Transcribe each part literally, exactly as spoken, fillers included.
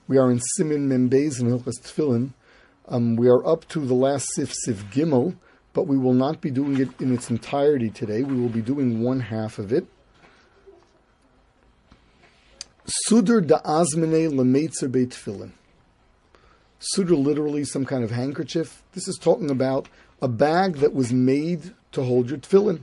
We are in Simin Membeis in Hilchos Tefillin. Um, we are up to the last Sif Sif Gimel, but we will not be doing it in its entirety today. We will be doing one half of it. Sudur da azmene lemeitzer beit tefillin. Sudur, literally some kind of handkerchief. This is talking about a bag that was made to hold your tefillin.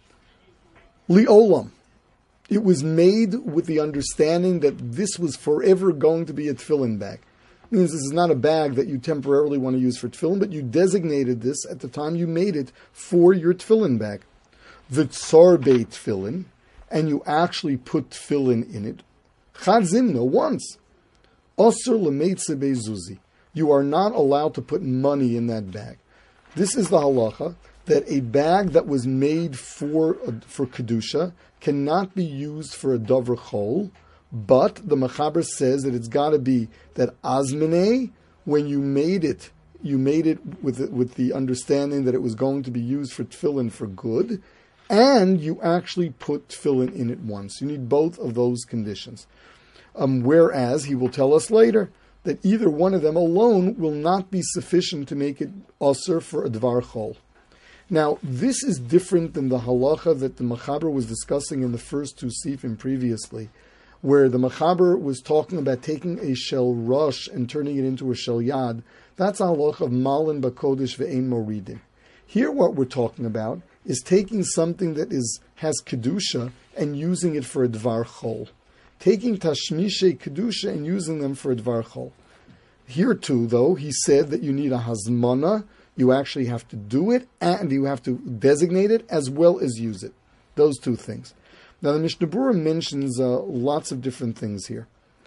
Liolam. It was made with the understanding that this was forever going to be a tefillin bag. It means this is not a bag that you temporarily want to use for tefillin, but you designated this at the time you made it for your tefillin bag. The tsar beit tefillin, and you actually put tefillin in it. Chad zimna, once. Osur lemeitze bezuzi. You are not allowed to put money in that bag. This is the halacha, that a bag that was made for for kedusha cannot be used for a dover chol, but the Mechaber says that it's got to be that azmene, when you made it, you made it with the, with the understanding that it was going to be used for tefillin for good, and you actually put tefillin in it once. You need both of those conditions. Um, whereas he will tell us later that either one of them alone will not be sufficient to make it osur for a dvar chol. Now, this is different than the halacha that the Mechaber was discussing in the first two sifim previously, where the Mechaber was talking about taking a shel rosh and turning it into a shel yad. That's a halacha of malin bakodesh ve'ein moridim. Here what we're talking about is taking something that is has kedusha and using it for a dvar chol. Taking tashmishe kedusha and using them for a dvar chol. Here too, though, he said that you need a hazmana. You actually have to do it, and you have to designate it as well as use it. Those two things. Now, the Mishnah Berurah mentions uh, lots of different things here.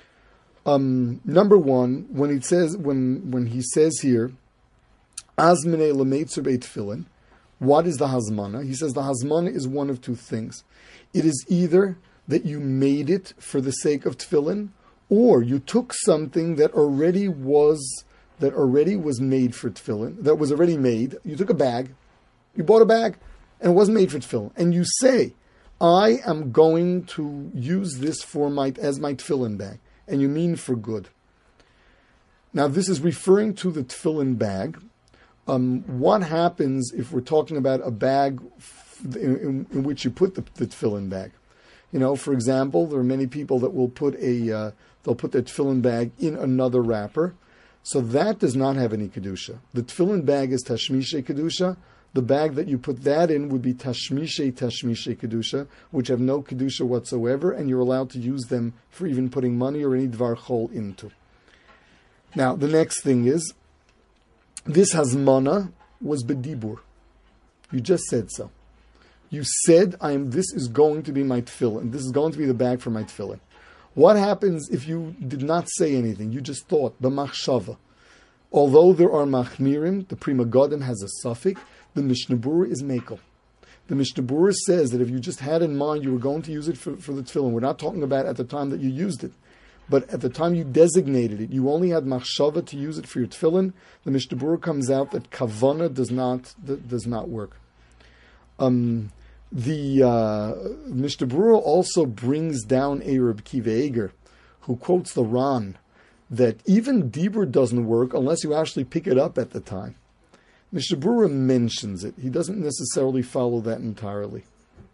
Um, number one, when he says when when he says here, "Azmene lemeitzer beit tefillin," what is the hazmana? He says the hazmana is one of two things. It is either that you made it for the sake of tefillin, or you took something that already was. that already was made for tefillin, that was already made. You took a bag, you bought a bag, and it wasn't made for tefillin. And you say, I am going to use this for my as my tefillin bag. And you mean for good. Now, this is referring to the tefillin bag. Um, what happens if we're talking about a bag in, in, in which you put the, the tefillin bag? You know, for example, there are many people that will put a, uh, they'll put their tefillin bag in another wrapper. So that does not have any kedusha. The tefillin bag is tashmishe kedusha. The bag that you put that in would be tashmishe tashmishe kedusha, which have no kedusha whatsoever, and you're allowed to use them for even putting money or any dvar chol into. Now, the next thing is, this hazmana was bedibur. You just said so. You said, "I am. This is going to be my tefillin. This is going to be the bag for my tefillin." What happens if you did not say anything? You just thought, b'machshava. Although there are machmirim, the Pri Megadim has a suffix, the Mishnah Berurah is mekel. The Mishnah Berurah says that if you just had in mind you were going to use it for, for the tefillin, we're not talking about at the time that you used it, but at the time you designated it, you only had machshava to use it for your tefillin, the Mishnah Berurah comes out that kavana does not, does not work. Um... The uh, Mishnah Berurah also brings down a Reb Kiva Eger, who quotes the Ran, that even Dibur doesn't work unless you actually pick it up at the time. Mishnah Berurah mentions it. He doesn't necessarily follow that entirely.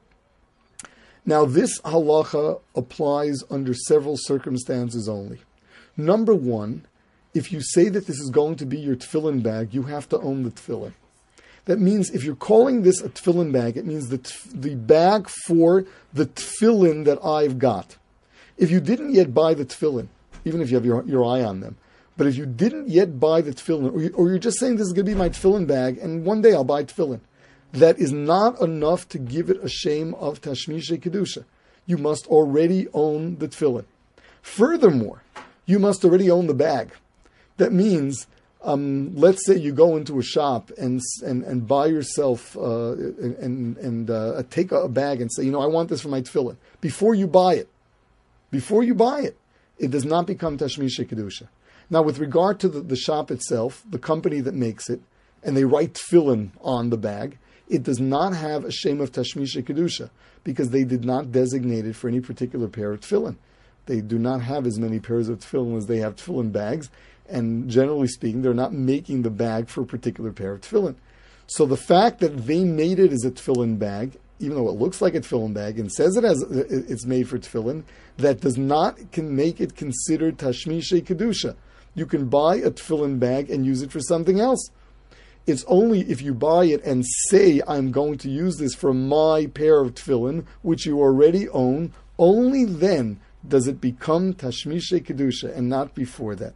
Now, this halacha applies under several circumstances only. Number one, if you say that this is going to be your tefillin bag, you have to own the tefillin. That means if you're calling this a tefillin bag, it means the tf- the bag for the tefillin that I've got. If you didn't yet buy the tefillin, even if you have your, your eye on them, but if you didn't yet buy the tefillin, or, you, or you're just saying this is going to be my tefillin bag, and one day I'll buy tefillin, that is not enough to give it a shame of tashmishe kedusha. You must already own the tefillin. Furthermore, you must already own the bag. That means... Um, let's say you go into a shop and and, and buy yourself uh, and and uh, take a bag and say, you know, I want this for my tefillin. Before you buy it, before you buy it, it does not become tashmishe kedusha. Now, with regard to the, the shop itself, the company that makes it, and they write tefillin on the bag, it does not have a shame of tashmishe kedusha because they did not designate it for any particular pair of tefillin. They do not have as many pairs of tefillin as they have tefillin bags, and generally speaking, they're not making the bag for a particular pair of tefillin. So the fact that they made it as a tefillin bag, even though it looks like a tefillin bag and says it as it's made for tefillin, that does not can make it considered tashmishe kedusha. You can buy a tefillin bag and use it for something else. It's only if you buy it and say, I'm going to use this for my pair of tefillin, which you already own, only then does it become tashmishe kedusha, and not before that.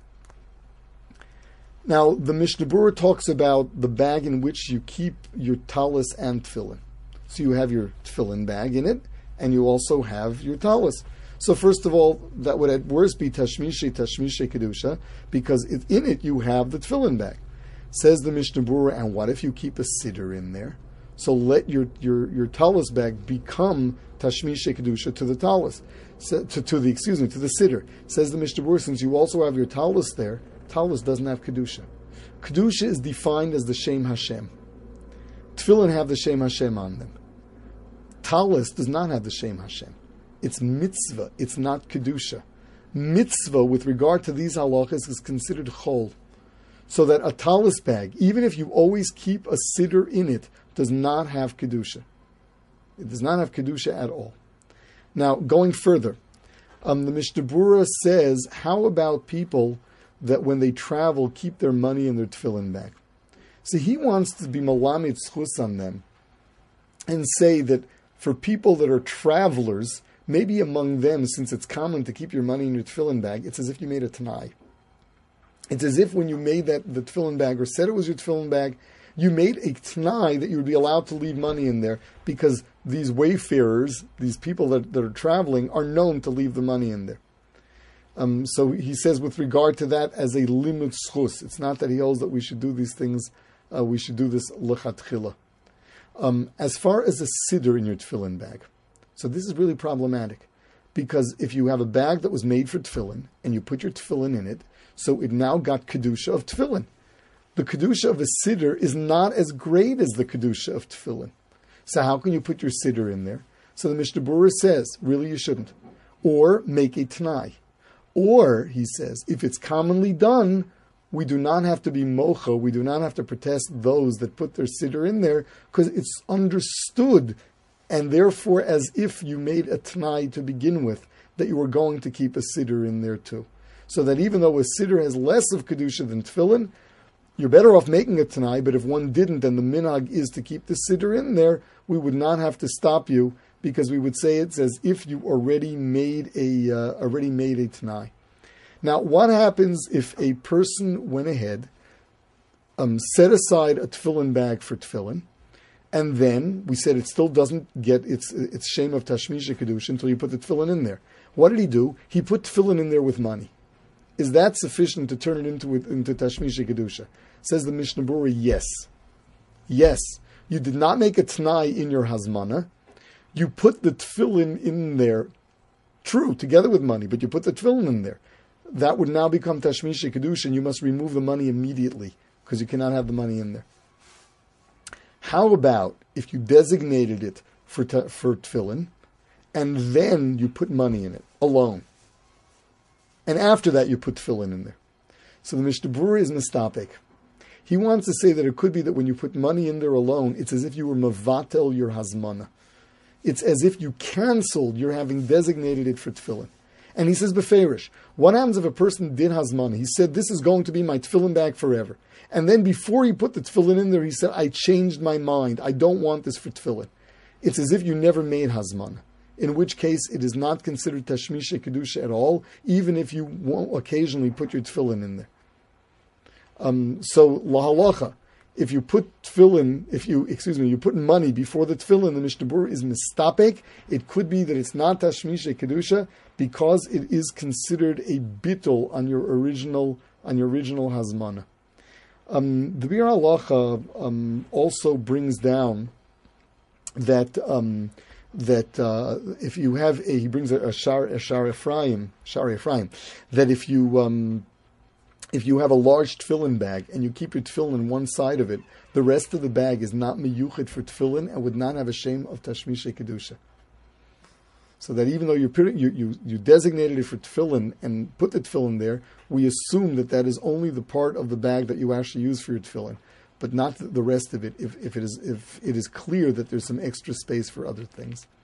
Now, the Mishnah Berurah talks about the bag in which you keep your talis and tefillin. So you have your tefillin bag in it, and you also have your talis. So first of all, that would at worst be tashmishe, tashmishe kedusha, because it, in it you have the tefillin bag. Says the Mishnah Berurah, and what if you keep a siddur in there? So let your your, your talis bag become tashmishe kedusha to the talis, so, to, to the excuse me to the siddur. Says the Mishnah Berurah, since you also have your talis there, talis doesn't have kedusha. Kedusha is defined as the Shem Hashem. Tefillin have the Shem Hashem on them. Talis does not have the Shem Hashem. It's mitzvah. It's not kedusha. Mitzvah with regard to these halachas is considered chol. So that a talis bag, even if you always keep a siddur in it, does not have kedusha. It does not have kedusha at all. Now, going further, um, the Mishnah Berurah says, how about people that when they travel keep their money in their tefillin bag? So he wants to be malamid schus on them and say that for people that are travelers, maybe among them, since it's common to keep your money in your tefillin bag, it's as if you made a tanai. It's as if when you made that the tefillin bag or said it was your tefillin bag, you made a t'nai that you would be allowed to leave money in there because these wayfarers, these people that, that are traveling, are known to leave the money in there. Um, so he says with regard to that as a limud schus. It's not that he holds that we should do these things, uh, we should do this lechatchila. Um, as far as a siddur in your tefillin bag, so this is really problematic because if you have a bag that was made for tefillin and you put your tefillin in it, so it now got kedusha of tefillin. The kedusha of a siddur is not as great as the kedusha of tefillin. So how can you put your siddur in there? So the Mishnah Berurah says, really you shouldn't. Or make a t'nai. Or, he says, if it's commonly done, we do not have to be mocha, we do not have to protest those that put their siddur in there, because it's understood, and therefore as if you made a t'nai to begin with, that you were going to keep a siddur in there too. So that even though a siddur has less of kedusha than tefillin, you're better off making a t'nai, but if one didn't, and the minhag is to keep the siddur in there, we would not have to stop you, because we would say it's as if you already made a uh, already made a t'nai. Now, what happens if a person went ahead, um, set aside a tefillin bag for tefillin, and then we said it still doesn't get its its shame of tashmisha kedusha until you put the tefillin in there? What did he do? He put tefillin in there with money. Is that sufficient to turn it into into tashmisha kedusha? Says the Mishnah Berurah, yes, yes. You did not make a t'nai in your hazmana. You put the tefillin in there, true, together with money, but you put the tefillin in there. That would now become tashmisha kedusha, and you must remove the money immediately because you cannot have the money in there. How about if you designated it for te- for tefillin, and then you put money in it alone, and after that you put tefillin in there? So the Mishnah Berurah is mistapek. He wants to say that it could be that when you put money in there alone, it's as if you were mavatel your hazmana. It's as if you canceled your having designated it for tefillin. And he says, beferish, what happens if a person did hazmana? He said, this is going to be my tefillin bag forever. And then before he put the tefillin in there, he said, I changed my mind. I don't want this for tefillin. It's as if you never made hazmana, in which case it is not considered tashmisha kedusha at all, even if you won't occasionally put your tefillin in there. Um, so, lahalacha, if you put tefillin, if you, excuse me, you put money before the tefillin, the Mishnah Berurah is mistapek. It could be that it's not tashmisha kedusha because it is considered a bittul on your original, on your original hazmana. Um, the Bir Halacha um, also brings down that um, that uh, if you have a, he brings a, a shar a shar Ephraim, shar Ephraim, that if you um, if you have a large tefillin bag and you keep your tefillin on one side of it, the rest of the bag is not miyuchid for tefillin and would not have a shame of tashmisha kedusha. So that even though you're putting, you, you, you designated it for tefillin and put the tefillin there, we assume that that is only the part of the bag that you actually use for your tefillin, but not the rest of it if, if, it is, if it is clear that there's some extra space for other things.